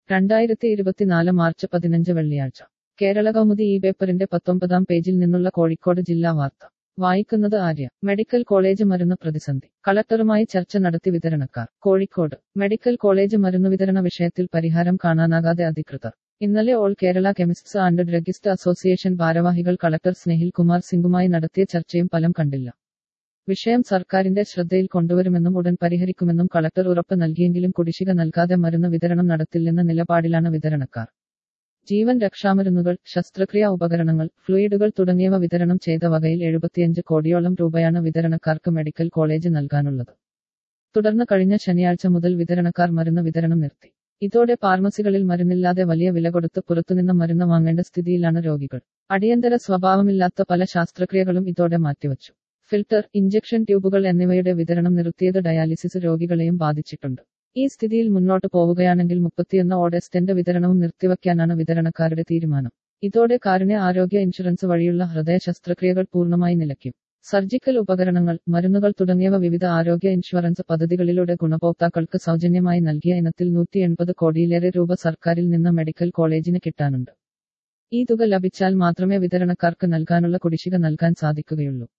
2024 March 15 വെള്ളിയാഴ്ച കേരള കൗമുദി ഈ പേപ്പറിന്റെ 19-ാം പേജിൽ നിന്നുള്ള കോഴിക്കോട് ജില്ലാ വാർത്ത വായിക്കുന്നത് ആര്യ. മെഡിക്കൽ കോളേജ് മരുന്ന് പ്രതിസന്ധി. കളക്ടറുമായി ചർച്ച നടത്തി വിതരണക്കാർ. കോഴിക്കോട് മെഡിക്കൽ കോളേജ് മരുന്ന് വിതരണ വിഷയത്തിൽ പരിഹാരം കാണാനാകാതെ അധികൃതർ. ഇന്നലെ all Kerala chemists and druggist association ഭാരവാഹികൾ കളക്ടർ സ്നേഹിൽ കുമാർ സിംഗുമായി നടത്തിയ ചർച്ചയും ഫലം കണ്ടില്ല. വിഷയം സർക്കാരിന്റെ ശ്രദ്ധയിൽ കൊണ്ടുവരുമെന്നും ഉടൻ പരിഹരിക്കുമെന്നും കളക്ടർ ഉറപ്പ് നൽകിയെങ്കിലും കുടിശ്ശിക നൽകാതെ മരുന്ന് വിതരണം നടത്തില്ലെന്ന നിലപാടിലാണ് വിതരണക്കാർ. ജീവൻ രക്ഷാമരുന്നുകൾ, ശസ്ത്രക്രിയാ ഉപകരണങ്ങൾ, ഫ്ലൂയിഡുകൾ തുടങ്ങിയവ വിതരണം ചെയ്ത വകയിൽ 75 കോടിയോളം രൂപയാണ് വിതരണക്കാർക്ക് മെഡിക്കൽ കോളേജ് നൽകാനുള്ളത്. തുടർന്ന് കഴിഞ്ഞ ശനിയാഴ്ച മുതൽ വിതരണക്കാർ മരുന്ന് വിതരണം നിർത്തി. ഇതോടെ ഫാർമസികളിൽ മരുന്നില്ലാതെ വലിയ വില കൊടുത്ത് പുറത്തുനിന്ന് മരുന്ന് വാങ്ങേണ്ട സ്ഥിതിയിലാണ് രോഗികൾ. അടിയന്തര സ്വഭാവമില്ലാത്ത പല ശസ്ത്രക്രിയകളും ഇതോടെ മാറ്റിവച്ചു. ഫിൽട്ടർ, ഇഞ്ചക്ഷൻ ട്യൂബുകൾ എന്നിവയുടെ വിതരണം നിർത്തിയത് ഡയാലിസിസ് രോഗികളെയും ബാധിച്ചിട്ടുണ്ട്. ഈ സ്ഥിതിയിൽ മുന്നോട്ട് പോവുകയാണെങ്കിൽ 31 സ്റ്റെന്റ് വിതരണവും നിർത്തിവയ്ക്കാനാണ് വിതരണക്കാരുടെ തീരുമാനം. ഇതോടെ കാരുണ്യ ആരോഗ്യ ഇൻഷുറൻസ് വഴിയുള്ള ഹൃദയ ശസ്ത്രക്രിയകൾ പൂർണ്ണമായി നിലയ്ക്കും. സർജിക്കൽ ഉപകരണങ്ങൾ, മരുന്നുകൾ തുടങ്ങിയവ വിവിധ ആരോഗ്യ ഇൻഷുറൻസ് പദ്ധതികളിലൂടെ ഗുണഭോക്താക്കൾക്ക് സൗജന്യമായി നൽകിയ ഇനത്തിൽ 180 കോടിയിലേറെ രൂപ സർക്കാരിൽ നിന്ന് മെഡിക്കൽ കോളേജിന് കിട്ടാനുണ്ട്. ഈ തുക ലഭിച്ചാൽ മാത്രമേ വിതരണക്കാർക്ക് നൽകാനുള്ള കുടിശ്ശിക നൽകാൻ സാധിക്കുകയുള്ളൂ.